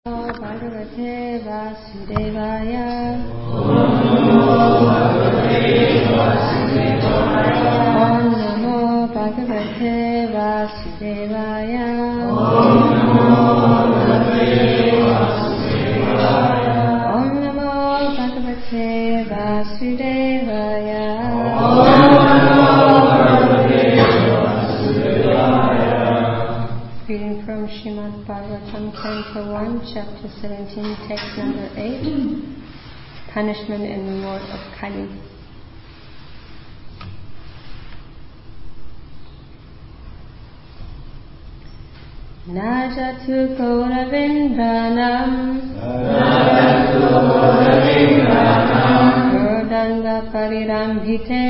Bhagavate Vasudevaya. Om Namo Bhagavate Vasudevaya. Om Namo Bhagavate Vasudevaya. Reading from Srimad Bhagavatam, Canto 1, Chapter 17, Text number 8, Punishment and Reward of Kali. Najatu Kauravendranam Gurdanga Parirambhite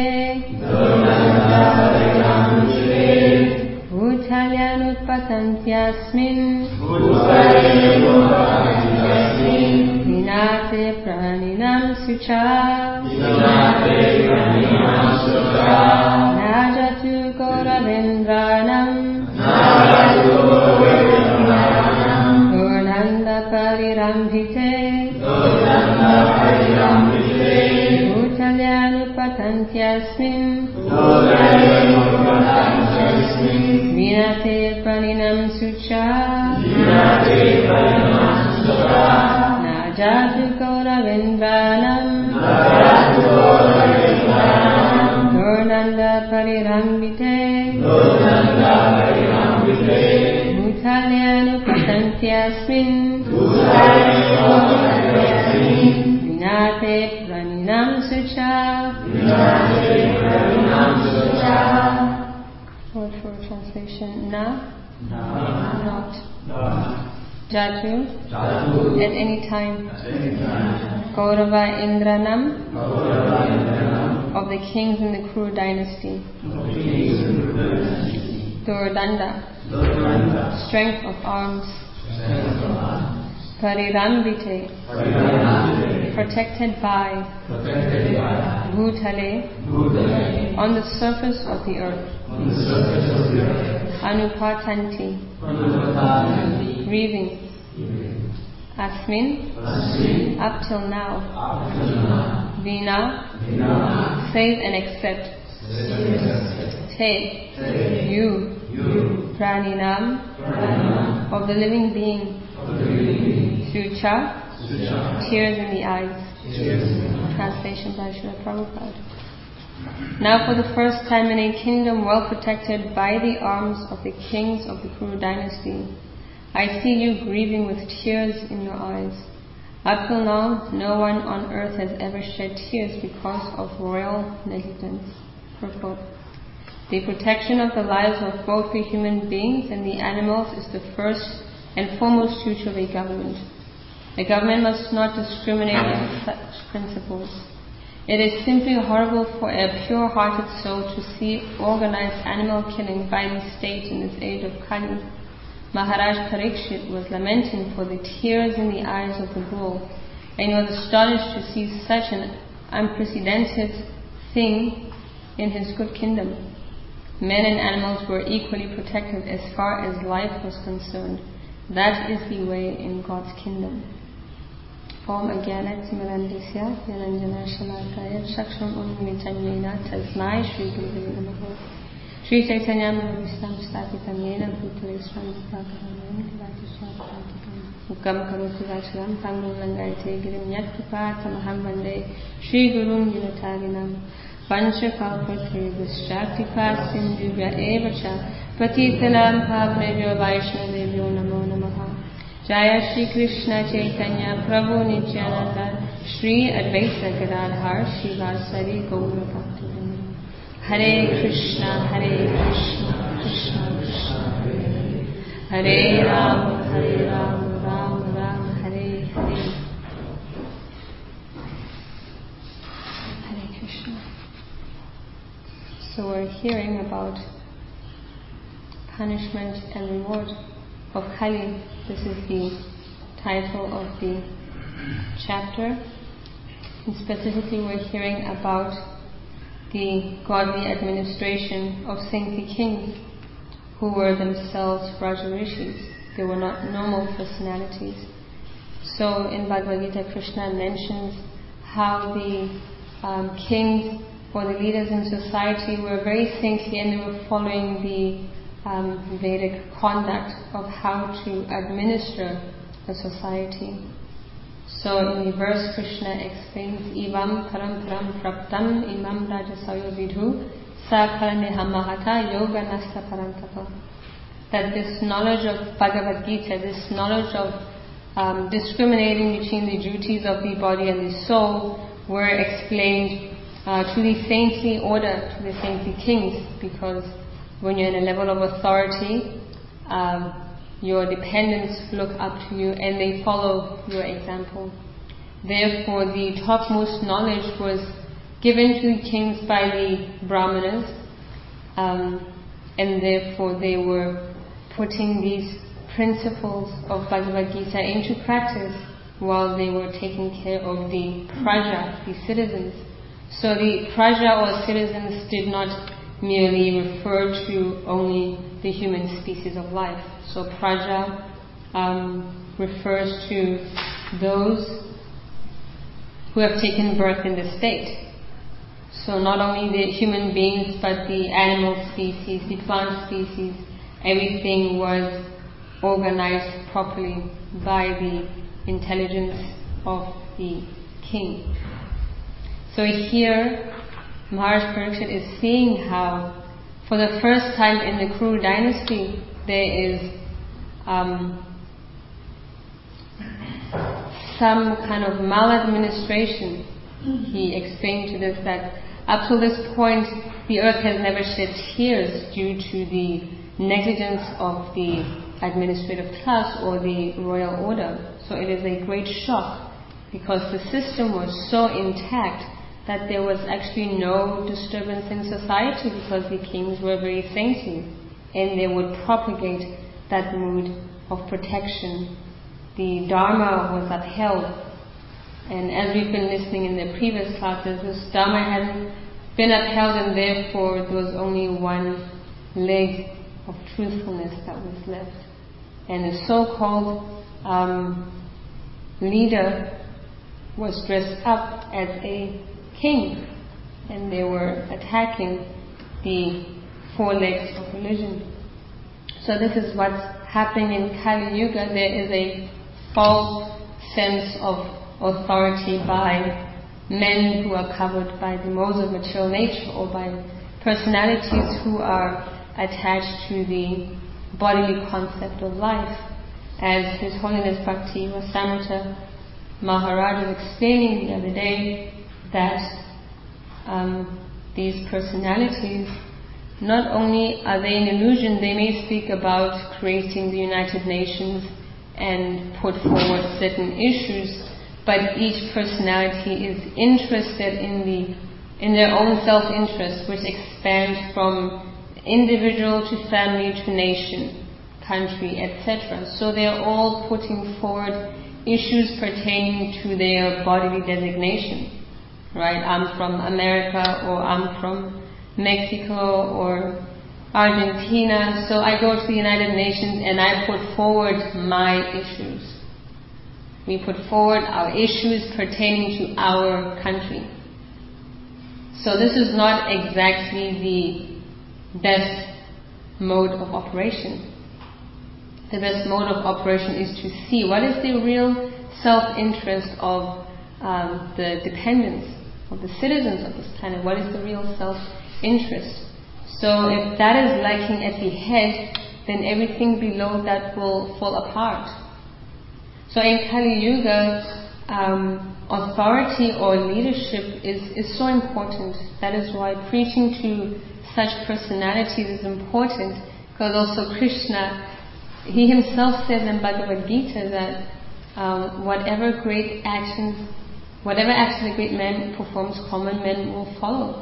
Bhutalyanutpatantyasmin Vinate praninam sucha Najatu Kauravendranam Gurnanda Parirambhite Bhutalyanutpatantyasmin Vinate praninam sucha Najatu Kauravendranam Gurnanda Parirambhite Bhutalyanutpatantyasmin Vinate praninam sucha. Word for translation: Na, not. Jatu, at any time. Kaurava Indranam, of the kings in the Kuru dynasty. Durdanda, strength of arms. Parirambhite, protected by. Bhutale, on the surface of the earth. Anupatanti, grieving. Asmin, up till now. Vina, save and accept. Te, you. Praninam, of the living being. Sucha, tears in the eyes. Translation by Srila Prabhupada. Now for the first time in a kingdom well protected by the arms of the kings of the Kuru dynasty, I see you grieving with tears in your eyes. Up till now, no one on earth has ever shed tears because of royal negligence. Purport. The protection of the lives of both the human beings and the animals is the first and foremost duty of a government. A government must not discriminate on such principles. It is simply horrible for a pure-hearted soul to see organized animal killing by the state in this age of Kali. Maharaj Parikshit was lamenting for the tears in the eyes of the bull, and was astonished to see such an unprecedented thing in his good kingdom. Men and animals were equally protected as far as life was concerned. That is the way in God's kingdom. Om Agyanat Simarandasya Niranjana Shalakaya Chaksham Unmilitam Yena Tasmai Shri Guru Namaha Shri Chaitanya Mahaprabhu Stapitam Yena Bhutale Swamipakaram Kivatiswapatikam Ukam Karoti Vacharam Pangam Langayate Girim Yatkipa Tamaham Vande Shri Gurum Vinatarinam Panchakalpatre Vishaktipa Sindhuvya Evacha Patitalam Pavnevyo Vaishnavevyo Namo Namaha Jaya Shri Krishna Chaitanya Prabhu Nityananda Shri Advaita Gadadhar Shivasari Gaura Bhaktivinoda Hare Krishna Krishna Krishna Hare Hare Rama Rama Rama Hare Hare. Hare Krishna. So we're hearing about punishment and reward of Kali. This is the title of the chapter. And specifically we're hearing about the godly administration of saintly kings who were themselves Rajarishis. They were not normal personalities. So in Bhagavad Gita, Krishna mentions how the kings or the leaders in society were very saintly and they were following the Vedic conduct of how to administer a society. So in the verse, Krishna explains, Ivam param praptam imam rajasayo vidhu sakaraneha mahata yoga nasta parantapa. That this knowledge of Bhagavad Gita, this knowledge of discriminating between the duties of the body and the soul were explained to the saintly order, to the saintly kings, because when you're in a level of authority, your dependents look up to you and they follow your example. Therefore, the topmost knowledge was given to the kings by the Brahmanas, and therefore they were putting these principles of Bhagavad Gita into practice while they were taking care of the praja, the citizens. So the praja or citizens did not merely refer to only the human species of life. So praja refers to those who have taken birth in the state. So not only the human beings, but the animal species, the plant species, everything was organized properly by the intelligence of the king. So here, Maharaj Parikshit is seeing how, for the first time in the Kuru dynasty, there is some kind of maladministration. He explained to us that up to this point, the earth has never shed tears due to the negligence of the administrative class or the royal order. So it is a great shock because the system was so intact that there was actually no disturbance in society because the kings were very saintly and they would propagate that mood of protection. The Dharma was upheld, and as we've been listening in the previous classes, this Dharma hadn't been upheld and therefore there was only one leg of truthfulness that was left. And the so-called leader was dressed up as a king, and they were attacking the four legs of religion. So this is what's happening in Kali Yuga. There is a false sense of authority by men who are covered by the modes of material nature or by personalities who are attached to the bodily concept of life. As His Holiness Bhakti Rasamrita Maharaj was explaining the other day, that these personalities, not only are they an illusion, they may speak about creating the United Nations and put forward certain issues, but each personality is interested in their own self-interest, which expands from individual to family to nation, country, etc. So they're all putting forward issues pertaining to their bodily designation. Right? I'm from America, or I'm from Mexico or Argentina, so I go to the United Nations and I put forward my issues. We put forward our issues pertaining to our country. So this is not exactly the best mode of operation. The best mode of operation is to see what is the real self-interest of the dependents, of the citizens of this planet. What is the real self-interest? So if that is lacking at the head, then everything below that will fall apart. So in Kali Yuga, authority or leadership is so important. That is why preaching to such personalities is important, because also Krishna, He Himself says in Bhagavad Gita that whatever action a great man performs, common men will follow.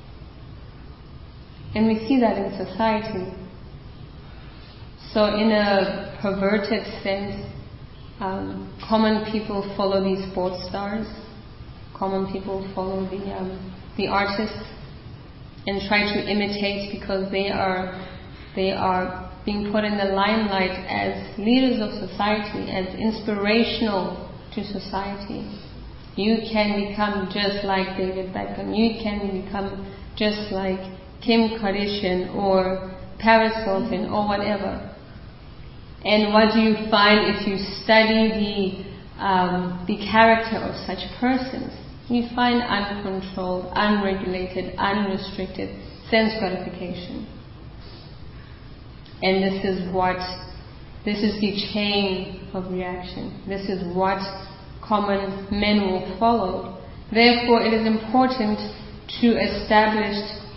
And we see that in society. So in a perverted sense, common people follow these sports stars, common people follow the artists and try to imitate, because they are being put in the limelight as leaders of society, as inspirational to society. You can become just like David Beckham. You can become just like Kim Kardashian or Paris Hilton or whatever. And what do you find if you study the character of such persons? You find uncontrolled, unregulated, unrestricted sense gratification. And this is the chain of reaction. This is what common men will follow. Therefore, it is important to establish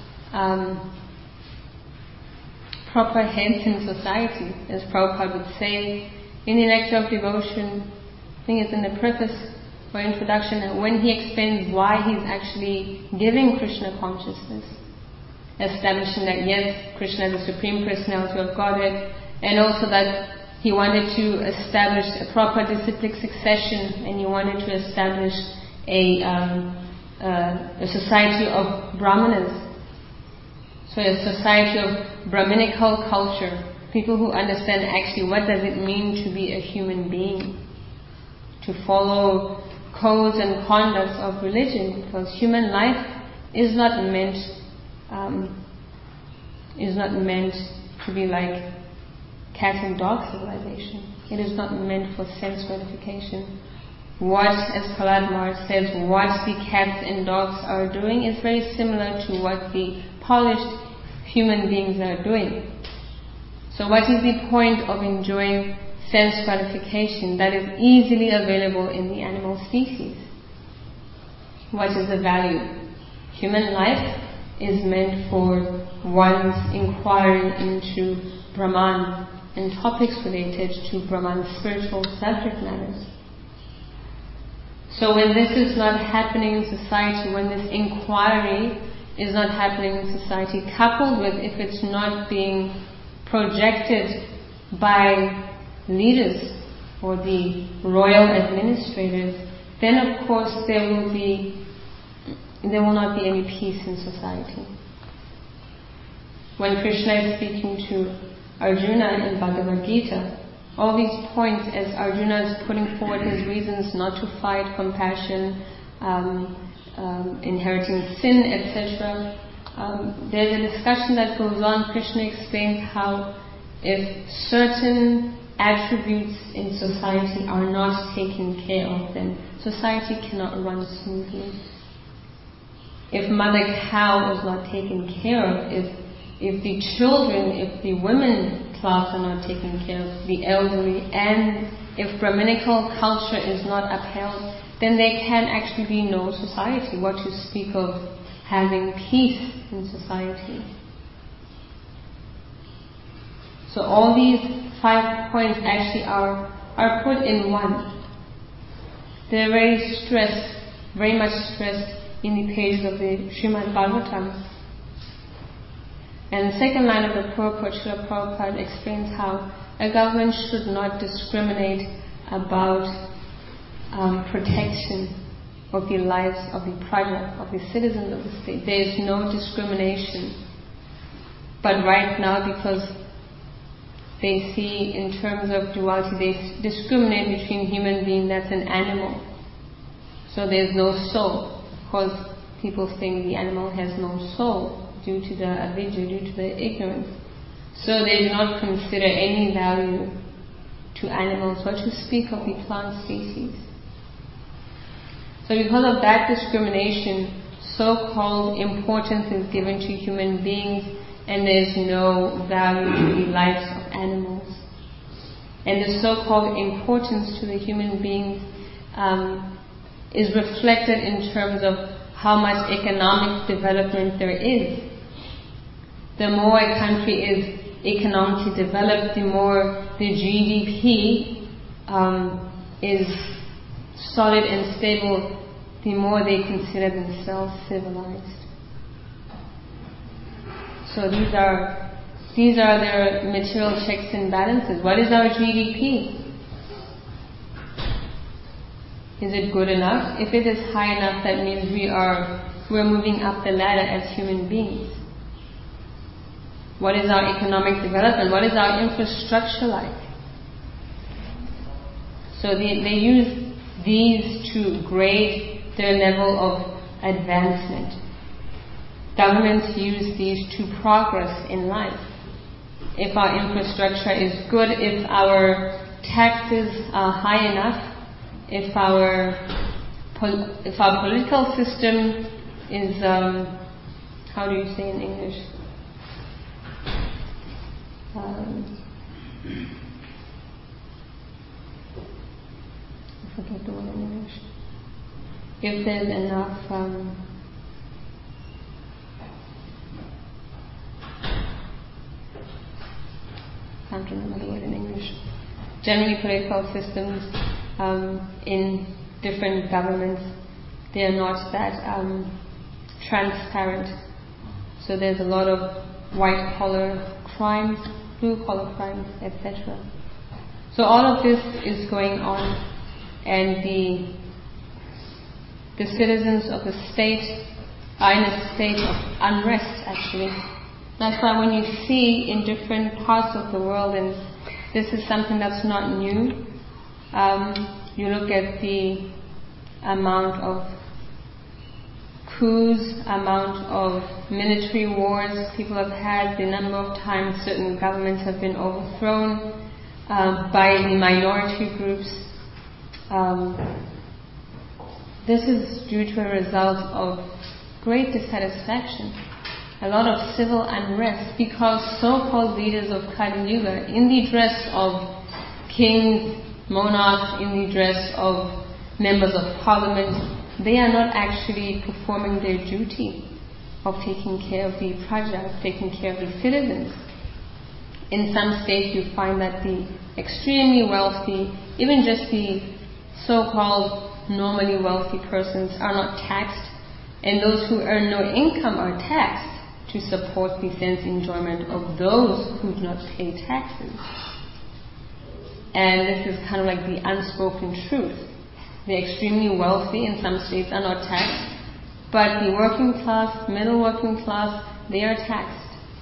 proper heads in society, as Prabhupada would say in the Nectar of Devotion. I think it's in the preface or introduction, when he explains why he's actually giving Krishna consciousness, establishing that yes, Krishna is the Supreme Personality of Godhead, and also that he wanted to establish a proper disciplic succession, and he wanted to establish a society of Brahmanas. So a society of Brahminical culture, people who understand actually what does it mean to be a human being, to follow codes and conducts of religion, because human life is not meant to be like cat and dog civilization. It is not meant for sense gratification. What, as Prahlad Maharaj says, what the cats and dogs are doing is very similar to what the polished human beings are doing. So what is the point of enjoying sense gratification that is easily available in the animal species? What is the value? Human life is meant for one's inquiry into Brahman and topics related to Brahman's spiritual subject matters. So when this is not happening in society, when this inquiry is not happening in society, coupled with if it's not being projected by leaders or the royal administrators, then of course there will not be any peace in society. When Krishna is speaking to Arjuna in Bhagavad Gita, all these points, as Arjuna is putting forward his reasons not to fight, compassion, inheriting sin, etc., there's a discussion that goes on. Krishna explains how if certain attributes in society are not taken care of, then society cannot run smoothly. If Mother Cow is not taken care of, if the children, if the women class are not taken care of, the elderly, and if Brahminical culture is not upheld, then there can actually be no society. What to speak of having peace in society. So all these 5 points actually are put in one. They're very much stressed in the pages of the Srimad Bhagavatam. And the second line of the purport, Srila Prabhupada explains how a government should not discriminate about protection of the lives of the praja, of the citizens of the state. There is no discrimination. But right now, because they see in terms of duality, they discriminate between human being that's an animal. So there's no soul. Of course, people think the animal has no soul due to the avidya, due to the ignorance. So they do not consider any value to animals, or to speak of the plant species. So because of that discrimination, so-called importance is given to human beings, and there is no value to the lives of animals. And the so-called importance to the human beings is reflected in terms of how much economic development there is. The more a country is economically developed, the more the GDP is solid and stable, the more they consider themselves civilized. So these are their material checks and balances. What is our GDP? Is it good enough? If it is high enough, that means we're moving up the ladder as human beings. What is our economic development? What is our infrastructure like? So they use these to grade their level of advancement. Governments use these to progress in life. If our infrastructure is good, if our taxes are high enough, if our political system is, how do you say in English? I forget the word in English. If there's enough can't remember the word in English. Generally, political systems in different governments, they are not that transparent. So there's a lot of white-collar crimes, blue-collar crimes, etc. So all of this is going on, and the citizens of the state are in a state of unrest, actually. That's why when you see in different parts of the world, and this is something that's not new, you look at the amount of coups, amount of military wars people have had, the number of times certain governments have been overthrown by the minority groups. This is due to a result of great dissatisfaction, a lot of civil unrest, because so-called leaders of Kali Yuga, in the dress of kings, monarchs, in the dress of members of parliament, they are not actually performing their duty of taking care of the praja, taking care of the citizens. In some states you find that the extremely wealthy, even just the so-called normally wealthy persons, are not taxed, and those who earn no income are taxed to support the sense enjoyment of those who do not pay taxes. And this is kind of like the unspoken truth. The extremely wealthy in some states are not taxed, but the working class, middle working class, they are taxed.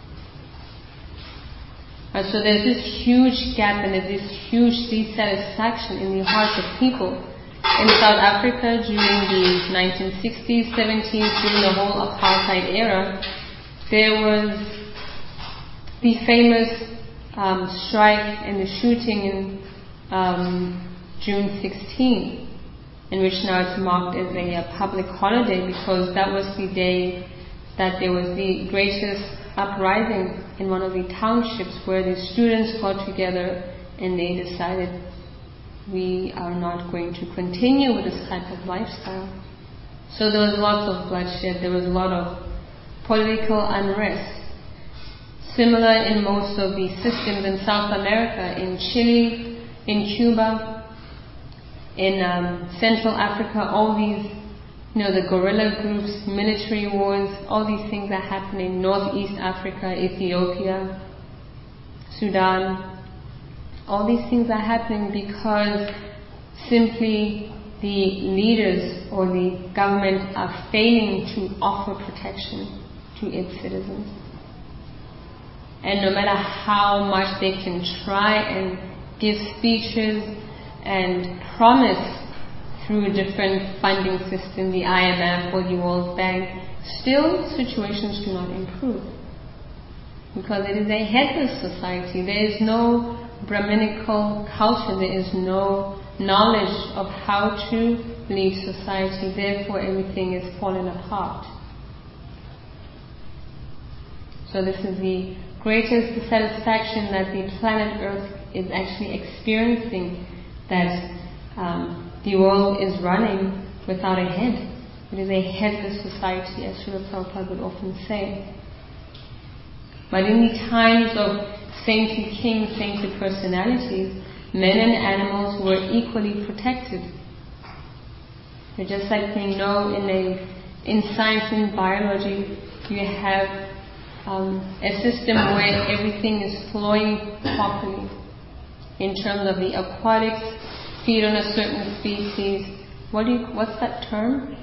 And so there's this huge gap and there's this huge dissatisfaction in the hearts of people. In South Africa during the 1960s, 70s, during the whole apartheid era, there was the famous strike and the shooting in June 16, in which now it's marked as a public holiday, because that was the day that there was the greatest uprising in one of the townships, where the students got together and they decided, we are not going to continue with this type of lifestyle. So there was lots of bloodshed, there was a lot of political unrest. Similar in most of the systems in South America, in Chile, in Cuba, in Central Africa, all these, the guerrilla groups, military wars, all these things are happening. Northeast Africa, Ethiopia, Sudan, all these things are happening because simply the leaders or the government are failing to offer protection to its citizens. And no matter how much they can try and give speeches and promise through different funding systems, the IMF or the World Bank, still situations do not improve. Because it is a headless society. There is no Brahminical culture, there is no knowledge of how to lead society, therefore everything is falling apart. So this is the greatest dissatisfaction that the planet Earth is actually experiencing, that the world is running without a head. It is a headless society, as Srila Prabhupada would often say. But in the times of saintly kings, saintly personalities, men and animals were equally protected. Just like we know in science and biology, you have a system where everything is flowing properly. In terms of the aquatics, feed on a certain species. What's that term?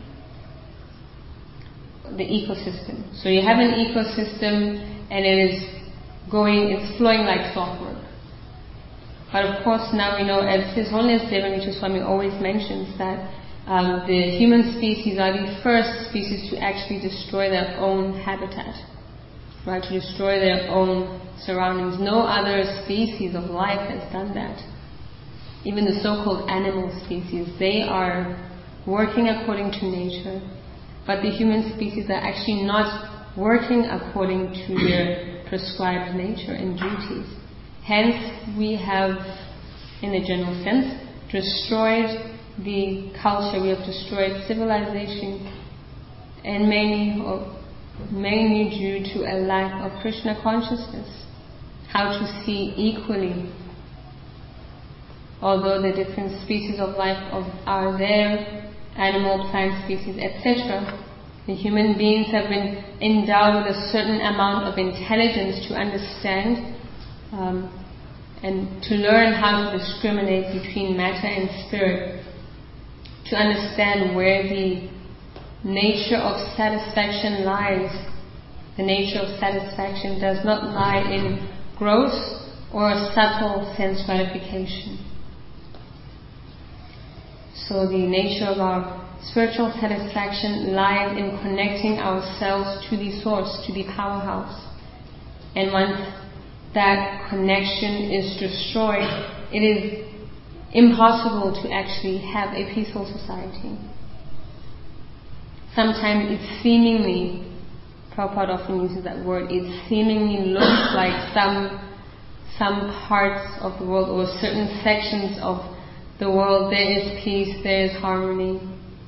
The ecosystem. So you have an ecosystem and it's flowing like clockwork. But of course now we know, as His Holiness Devamitra Swami always mentions, that the human species are the first species to actually destroy their own habitat, right? To destroy their own surroundings. No other species of life has done that. Even the so-called animal species, they are working according to nature, but the human species are actually not working according to their prescribed nature and duties. Hence, we have, in a general sense, destroyed the culture, we have destroyed civilization, and mainly due to a lack of Krishna consciousness, how to see equally. Although the different species of life are there, animal, plant species, etc., the human beings have been endowed with a certain amount of intelligence to understand and to learn how to discriminate between matter and spirit, to understand where the nature of satisfaction lies. The nature of satisfaction does not lie in gross or subtle sense gratification. So the nature of our spiritual satisfaction lies in connecting ourselves to the source, to the powerhouse. And once that connection is destroyed, it is impossible to actually have a peaceful society. Sometimes it seemingly, Prabhupada often uses that word, it seemingly looks like some parts of the world or certain sections of the world there is peace, there is harmony.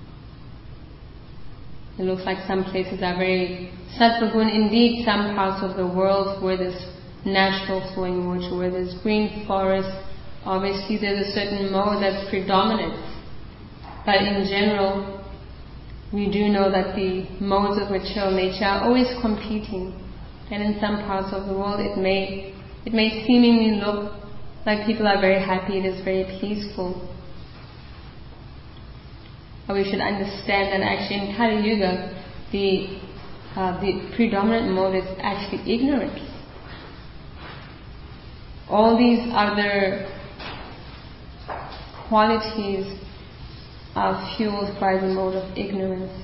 It looks like some places are very Sattvagun. Indeed, some parts of the world where there's natural flowing water, where there's green forest, obviously there's a certain mode that's predominant. But in general, we do know that the modes of material nature are always competing. And in some parts of the world it may seemingly look like people are very happy, it is very peaceful. But we should understand that actually in Kali Yuga, the predominant mode is actually ignorance. All these other qualities are fueled by the mode of ignorance.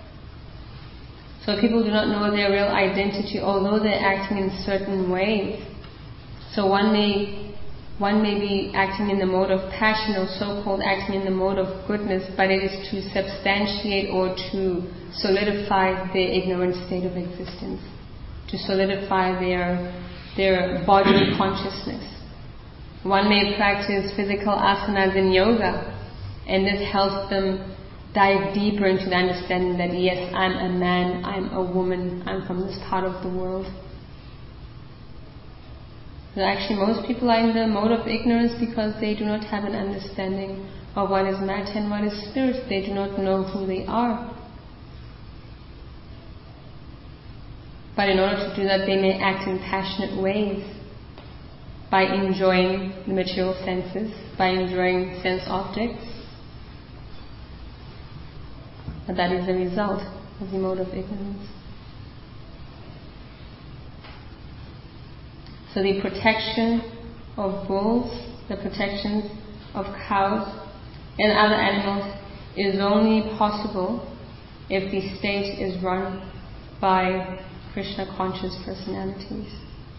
So people do not know their real identity, although they're acting in certain ways. So one may be acting in the mode of passion, or so-called acting in the mode of goodness, but it is to substantiate or to solidify their ignorant state of existence, to solidify their body consciousness. One may practice physical asanas in yoga, and this helps them dive deeper into the understanding that yes, I'm a man, I'm a woman, I'm from this part of the world. So actually most people are in the mode of ignorance because they do not have an understanding of what is matter and what is spirit. They do not know who they are. But in order to do that, they may act in passionate ways by enjoying the material senses, by enjoying sense objects. But that is the result of the mode of ignorance. So the protection of bulls, the protection of cows and other animals is only possible if the state is run by Krishna conscious personalities.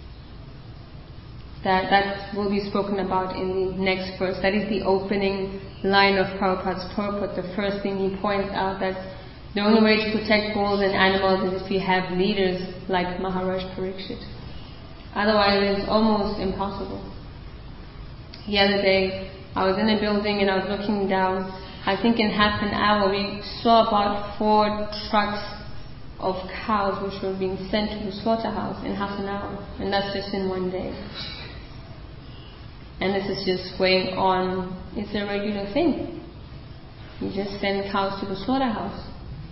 That will be spoken about in the next verse. That is the opening line of Prabhupada's purport. The first thing he points out that the only way to protect bulls and animals is if you have leaders like Maharaj Parikshit. Otherwise it's almost impossible. The other day I was in a building and I was looking down. I think in half an hour we saw about 4 trucks of cows which were being sent to the slaughterhouse in half an hour. And that's just in one day. And this is just going on. It's a regular thing. You just send cows to the slaughterhouse.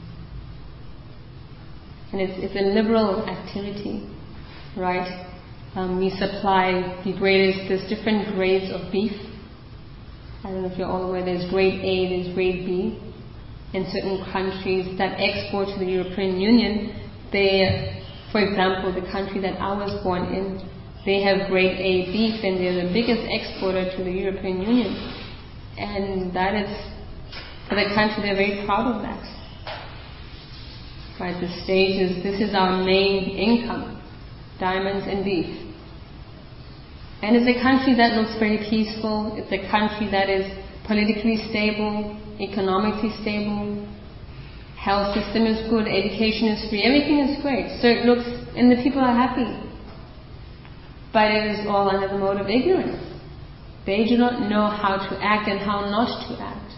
And it's a liberal activity, right? We supply there's different grades of beef. I don't know if you're all aware, there's grade A, there's grade B. In certain countries that export to the European Union, for example, the country that I was born in, They have grade A beef and they're the biggest exporter to the European Union. And that is, for the country, they're very proud of that. Right, the stage is, this is our main income, diamonds and beef. And it's a country that looks very peaceful. It's a country that is politically stable, economically stable, health system is good, education is free, everything is great. So it looks, and the people are happy. But it is all under the mode of ignorance. They do not know how to act and how not to act.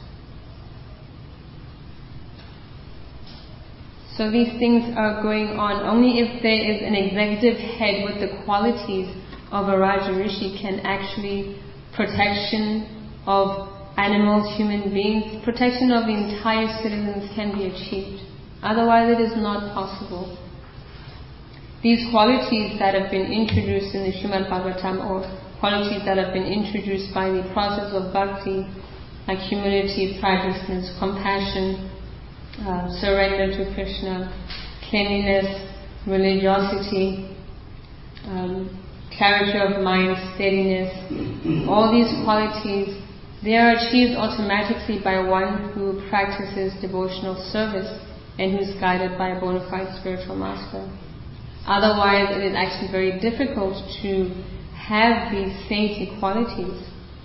So these things are going on. Only if there is an executive head with the qualities of a Raja Rishi can actually protection of animals, human beings, protection of the entire citizens can be achieved. Otherwise it is not possible. These qualities that have been introduced in the Srimad Bhagavatam, or qualities that have been introduced by the process of bhakti, like humility, pridefulness, compassion, surrender to Krishna, cleanliness, religiosity, clarity of mind, steadiness, all these qualities, they are achieved automatically by one who practices devotional service and who is guided by a bona fide spiritual master. Otherwise, it is actually very difficult to have these saintly qualities.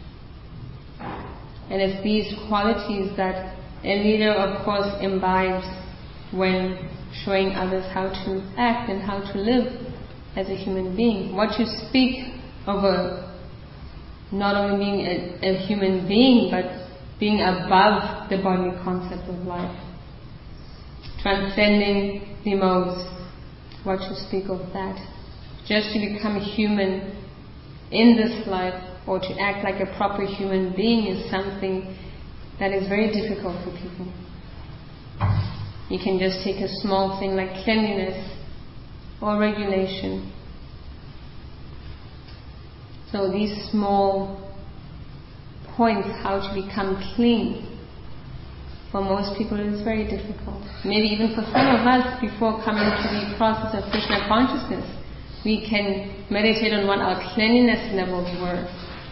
And it's these qualities that a leader, of course, imbibes when showing others how to act and how to live as a human being. What you speak of not only being a human being, but being above the bodily concept of life, transcending the modes. What you speak of that. Just to become human in this life, or to act like a proper human being, is something that is very difficult for people. You can just take a small thing like cleanliness or regulation. So these small points, how to become clean, for most people it is very difficult. Maybe even for some of us, before coming to the process of Krishna consciousness, we can meditate on what our cleanliness levels were.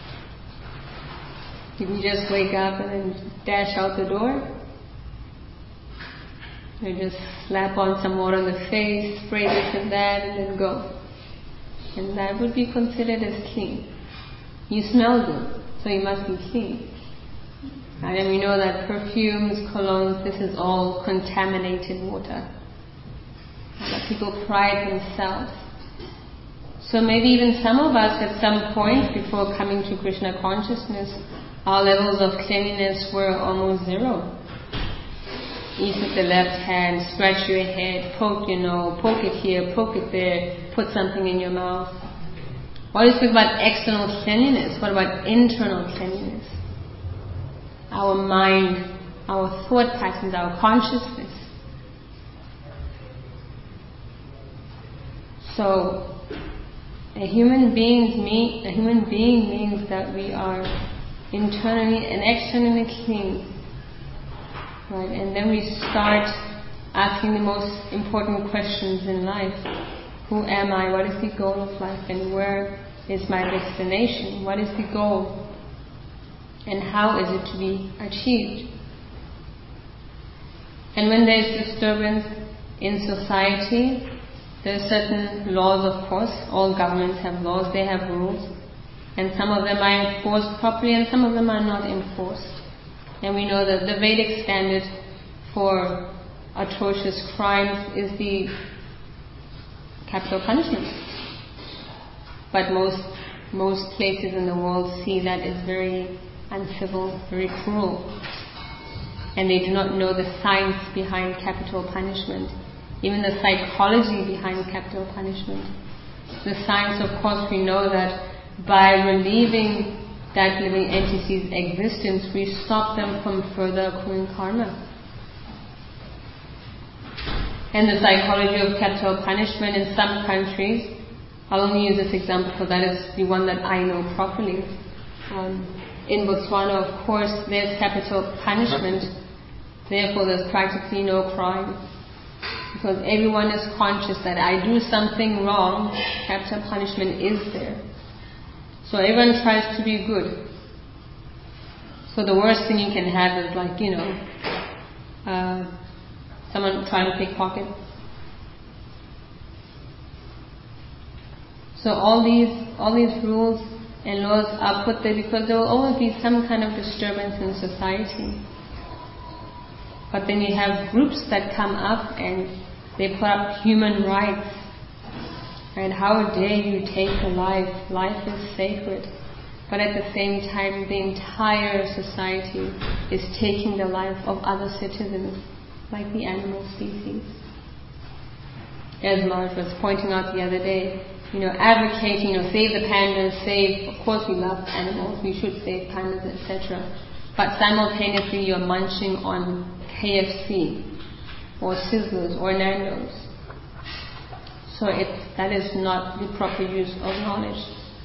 Did we just wake up and then dash out the door? Or just slap on some water on the face, spray this and that, and then go. And that would be considered as clean. You smell good, so you must be clean. And we know that perfumes, colognes, this is all contaminated water. That people pride themselves. So maybe even some of us at some point before coming to Krishna consciousness, our levels of cleanliness were almost zero. Eat with the left hand, scratch your head, poke your nose, poke it here, poke it there, put something in your mouth. What is it about external cleanliness? What about internal cleanliness? Our mind, our thought patterns, our consciousness. So, a human being means that we are internally and externally clean. Right? And then we start asking the most important questions in life. Who am I? What is the goal of life? And where is my destination? What is the goal? And how is it to be achieved? And when there is disturbance in society, there are certain laws, of course. All governments have laws, they have rules. And some of them are enforced properly and some of them are not enforced. And we know that the Vedic standard for atrocious crimes is the capital punishment. But most places in the world see that as very uncivil, very cruel. And they do not know the science behind capital punishment, even the psychology behind capital punishment. The science, of course, we know that by relieving that living entity's existence, we stop them from further accruing karma. And the psychology of capital punishment in some countries, I'll only use this example because that is the one that I know properly. In Botswana, of course, there's capital punishment, therefore there's practically no crime. Because everyone is conscious that I do something wrong, capital punishment is there. So everyone tries to be good. So the worst thing you can have is like, someone trying to pickpocket. So all these rules and laws are put there because there will always be some kind of disturbance in society. But then you have groups that come up and they put up human rights. And how dare you take a life? Life is sacred. But at the same time, the entire society is taking the life of other citizens, like the animal species. As Maharaj was pointing out the other day, advocating, save the pandas, of course we love animals, we should save pandas, etc. But simultaneously you're munching on KFC, or Sizzlers, or Nando's. So that is not the proper use of knowledge.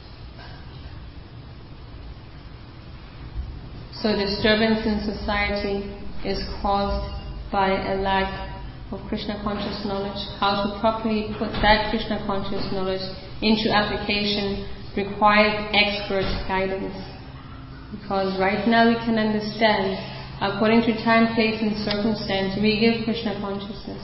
So disturbance in society is caused by a lack of Krishna conscious knowledge. How to properly put that Krishna conscious knowledge into application requires expert guidance. Because right now we can understand, according to time, place and circumstance, we give Krishna consciousness.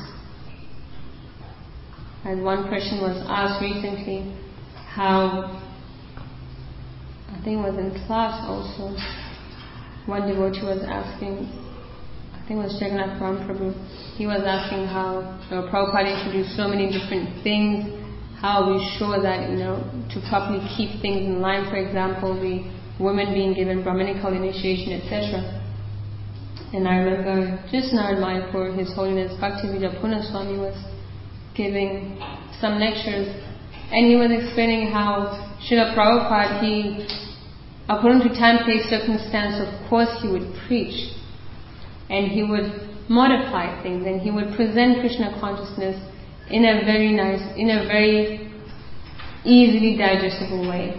As one person was asked recently, how, I think it was in class also, one devotee was asking, I think it was Jagannath Ram Prabhu, he was asking how Prabhupada introduced so many different things, how we sure that, to properly keep things in line, for example, the women being given Brahminical initiation, etc. And I remember just now in Mayapur, His Holiness Bhaktivedanta Puna Swami was giving some lectures, and he was explaining how Srila Prabhupada, he, according to time, place, circumstance, of course he would preach, and he would modify things, and he would present Krishna consciousness in a very easily digestible way.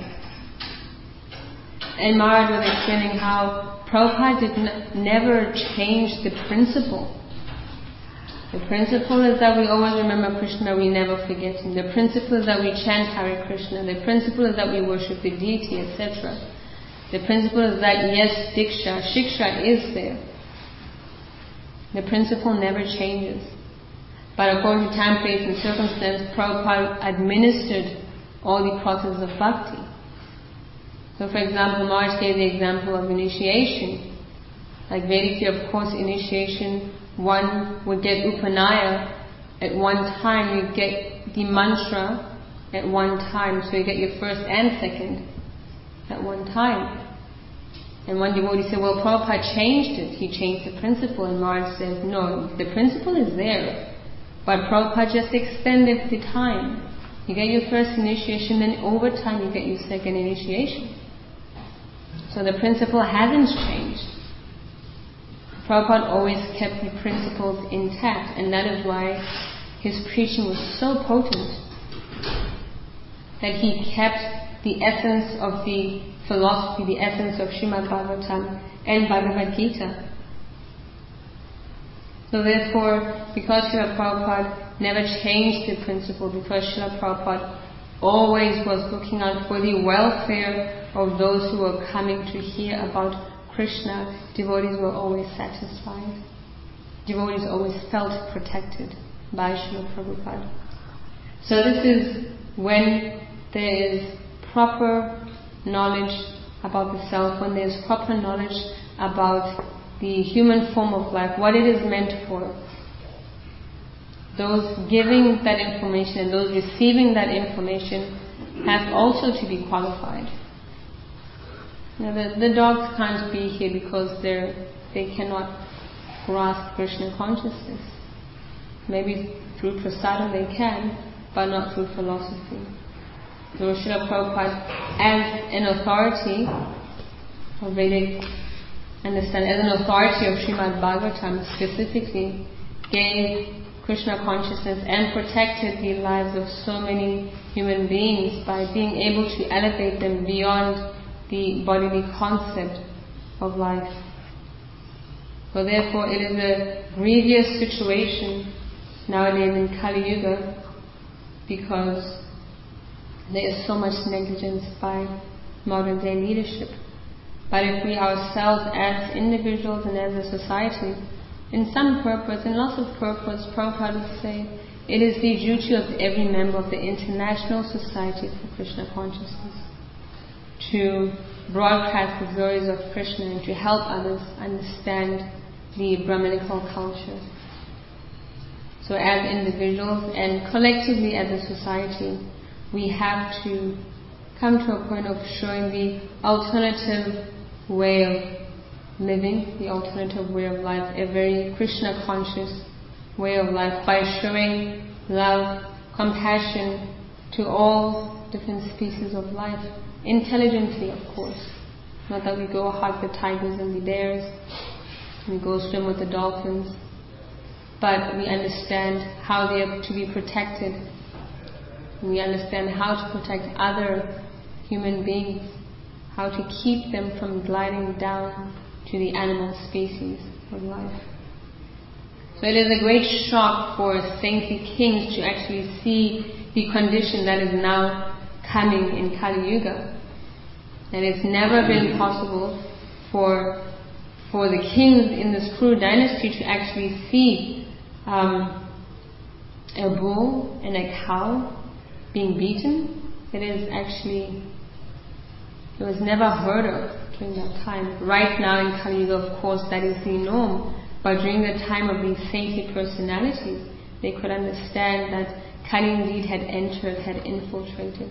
And Maharaj was explaining how Prabhupada never changed the principle. The principle is that we always remember Krishna, we never forget Him. The principle is that we chant Hare Krishna. The principle is that we worship the deity, etc. The principle is that yes, Shiksha is there. The principle never changes. But according to time, place and circumstance, Prabhupada administered all the processes of bhakti. So for example, Maharaj gave the example of initiation. Like Vedically, of course, initiation, one would get Upanaya at one time, you get the mantra at one time, so you get your first and second at one time. And one devotee said, well, Prabhupada changed it. He changed the principle. And Maharaj said, no, the principle is there. But Prabhupada just extended the time. You get your first initiation, then over time you get your second initiation. So the principle hasn't changed. Prabhupada always kept the principles intact, and that is why his preaching was so potent. That he kept the essence of the philosophy, the essence of Srimad Bhagavatam and Bhagavad Gita. So therefore, because Srila Prabhupada never changed the principle, because Srila Prabhupada always was looking out for the welfare of those who were coming to hear about Krishna, devotees were always satisfied. Devotees always felt protected by Srila Prabhupada. So this is when there is proper knowledge about the self, when there is proper knowledge about the human form of life, what it is meant for. Those giving that information and those receiving that information have also to be qualified. The dogs can't be here because they cannot grasp Krishna consciousness. Maybe through prasadam they can, but not through philosophy. So Srila Prabhupada, as an authority of Vedic understanding, as an authority of Srimad Bhagavatam specifically, gave Krishna consciousness and protected the lives of so many human beings by being able to elevate them beyond the bodily concept of life. So therefore it is a grievous situation nowadays in Kali Yuga, because there is so much negligence by modern day leadership. But if we ourselves as individuals and as a society, in some purpose, in lots of purpose, Prabhupada would say, it is the duty of every member of the International Society for Krishna Consciousness to broadcast the glories of Krishna and to help others understand the Brahminical culture. So as individuals and collectively as a society, we have to come to a point of showing the alternative way of living, the alternative way of life, a very Krishna conscious way of life, by showing love, compassion to all different species of life, intelligently of course. Not that we go hug the tigers and the bears, we go swim with the dolphins, but we understand how they are to be protected. We understand how to protect other human beings, how to keep them from gliding down to the animal species of life. So it is a great shock for saintly kings to actually see the condition that is now coming in Kali Yuga. And it's never been possible for the kings in this Kuru dynasty to actually see a bull and a cow being beaten. It was never heard of during that time. Right now in Kali Yuga, of course, that is the norm. But during the time of these saintly personalities, they could understand that Kali indeed had entered, had infiltrated.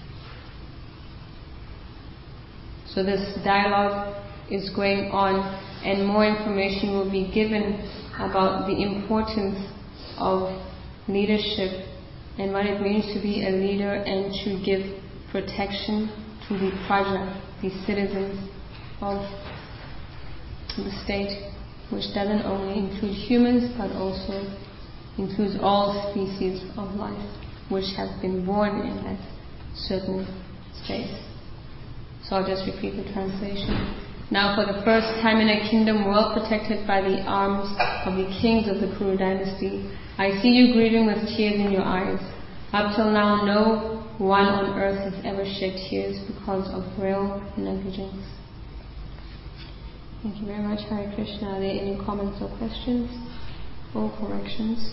So this dialogue is going on, and more information will be given about the importance of leadership and what it means to be a leader and to give protection to the praja, the citizens of the state, which doesn't only include humans but also includes all species of life which have been born in that certain space. So I'll just repeat the translation. Now, for the first time in a kingdom well protected by the arms of the kings of the Kuru dynasty, I see you grieving with tears in your eyes. Up till now, no one on earth has ever shed tears because of real negligence. Thank you very much, Hare Krishna. Are there any comments or questions or corrections?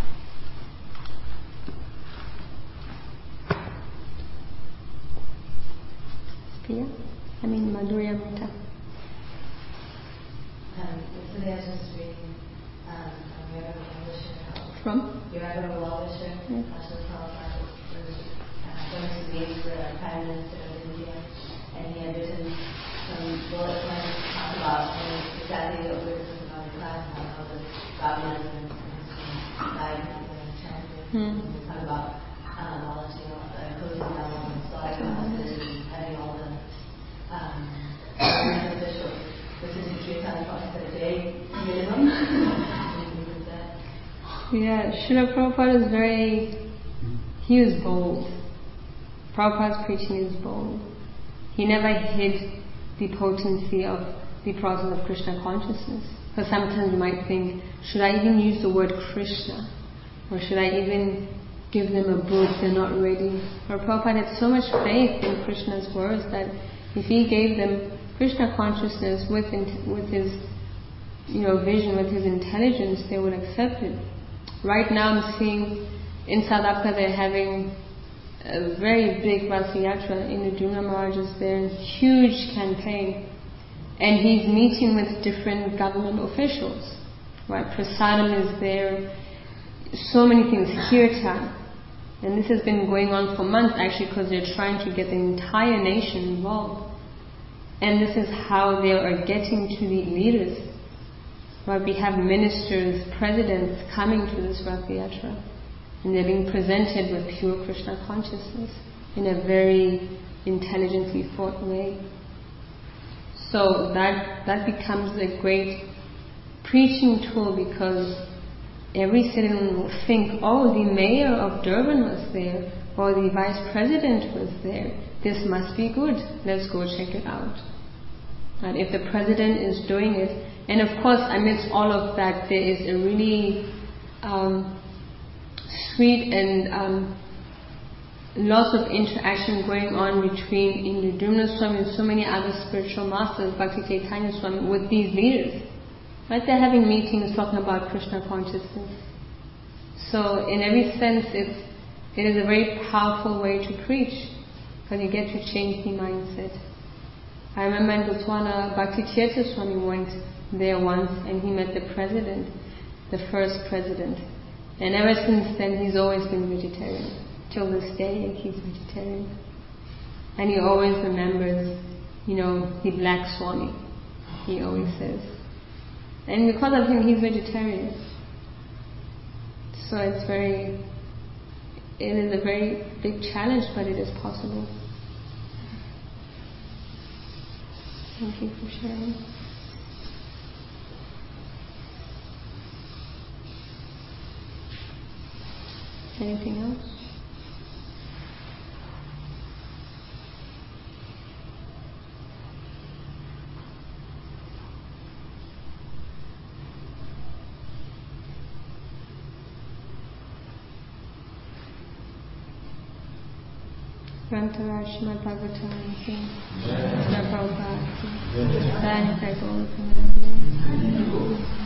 Pia? Madhurya Mehta. Yesterday I was just reading your Well-Wisher. From? Your Well-Wisher. Ashok Prabhupada was going to meet the Prime Minister of India, and he had written some bullet points to talk about exactly what we were talking about in class, about how the Brahmanas and died and chanted. We talk about abolishing closing down all the slaughter houses and having all the officials listen to Kirtan twice a day minimum. Yeah, Srila Prabhupada he was bold. Prabhupada's preaching is bold. He never hid the potency of the process of Krishna consciousness. Because sometimes you might think, should I even use the word Krishna? Or should I even give them a book? They're not ready. But Prabhupada had so much faith in Krishna's words that if he gave them Krishna consciousness with his vision, with his intelligence, they would accept it. Right now I'm seeing in South Africa they're having a very big Rath Yatra. Indradumna Maharaj is there, huge campaign, and he's meeting with different government officials. Right, Prasadam is there, so many things, Kirtan, and this has been going on for months actually, because they're trying to get the entire nation involved. And this is how they are getting to the leaders. Right, we have ministers, presidents coming to this Rath Yatra, and they're being presented with pure Krishna consciousness in a very intelligently thought way. So that becomes a great preaching tool, because every citizen will think, oh, the mayor of Durban was there, or the vice president was there. This must be good. Let's go check it out. And if the president is doing it, and of course amidst all of that there is a really sweet and lots of interaction going on between Indradumna Swami and so many other spiritual masters, Bhakti Chaitanya Swami, with these leaders. Right? They're having meetings talking about Krishna consciousness. So in every sense, it is a very powerful way to preach, because you get to change the mindset. I remember in Botswana, Bhakti Tirtha Swami went there once and he met the president, the first president. And ever since then, he's always been vegetarian. Till this day, he's vegetarian. And he always remembers, the black Swami, he always says. And because of him, he's vegetarian. So it is a very big challenge, but it is possible. Thank you for sharing. Anything else? Grantaraj Srimad Bhagavatam ki Jai Prabhupada ki Jai Nitai Gaur Premanandi.